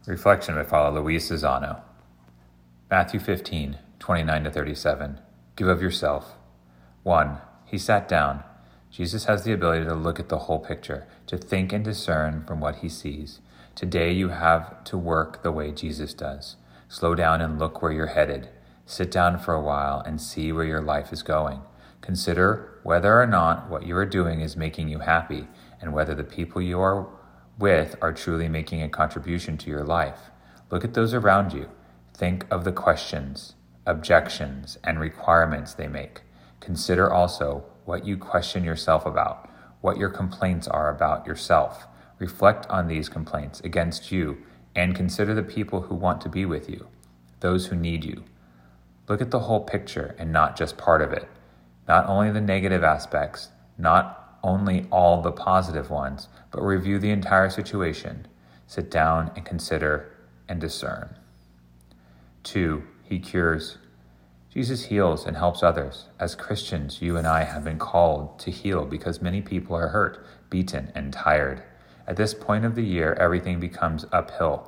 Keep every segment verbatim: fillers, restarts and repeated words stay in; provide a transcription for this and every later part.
Reflection by Father Luis Zizano. Matthew fifteen, twenty-nine to thirty-seven. Give of yourself. One. He sat down. Jesus has the ability to look at the whole picture, to think and discern from what he sees. Today you have to work the way Jesus does. Slow down and look where you're headed. Sit down for a while and see where your life is going. Consider whether or not what you are doing is making you happy, and whether the people you are with are truly making a contribution to your life. Look at those around you. Think of the questions, objections, and requirements they make. Consider also what you question yourself about, what your complaints are about yourself. Reflect on these complaints against you, and consider the people who want to be with you, those who need you. Look at the whole picture and not just part of it. Not only the negative aspects, not only all the positive ones, but review the entire situation. Sit down and consider and discern. Two, he cures. Jesus heals and helps others. As Christians, you and I have been called to heal because many people are hurt, beaten, and tired. At this point of the year, everything becomes uphill.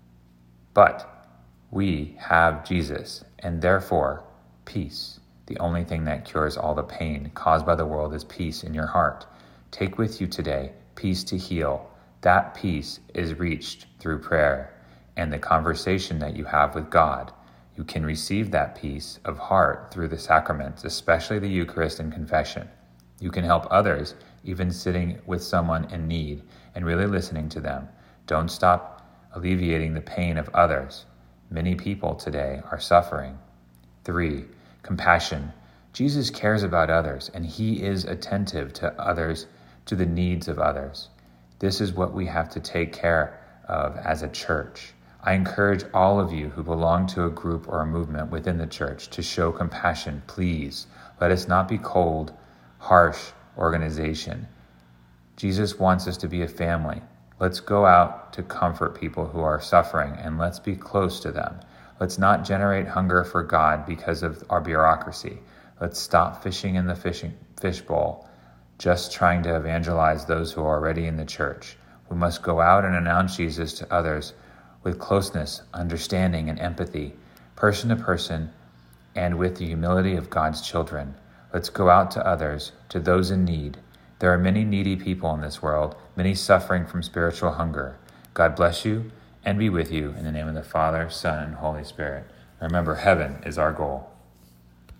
But we have Jesus, and therefore, peace. The only thing that cures all the pain caused by the world is peace in your heart. Take with you today peace to heal. That peace is reached through prayer and the conversation that you have with God. You can receive that peace of heart through the sacraments, especially the Eucharist and confession. You can help others, even sitting with someone in need and really listening to them. Don't stop alleviating the pain of others. Many people today are suffering. Three, compassion. Jesus cares about others, and he is attentive to others, to the needs of others. This is what we have to take care of as a church. I encourage all of you who belong to a group or a movement within the church to show compassion, please. Let us not be cold, harsh organization. Jesus wants us to be a family. Let's go out to comfort people who are suffering, and let's be close to them. Let's not generate hunger for God because of our bureaucracy. Let's stop fishing in the fishing fishbowl, just trying to evangelize those who are already in the church. We must go out and announce Jesus to others with closeness, understanding, and empathy, person to person, and with the humility of God's children. Let's go out to others, to those in need. There are many needy people in this world, many suffering from spiritual hunger. God bless you and be with you in the name of the Father, Son, and Holy Spirit. Remember, heaven is our goal.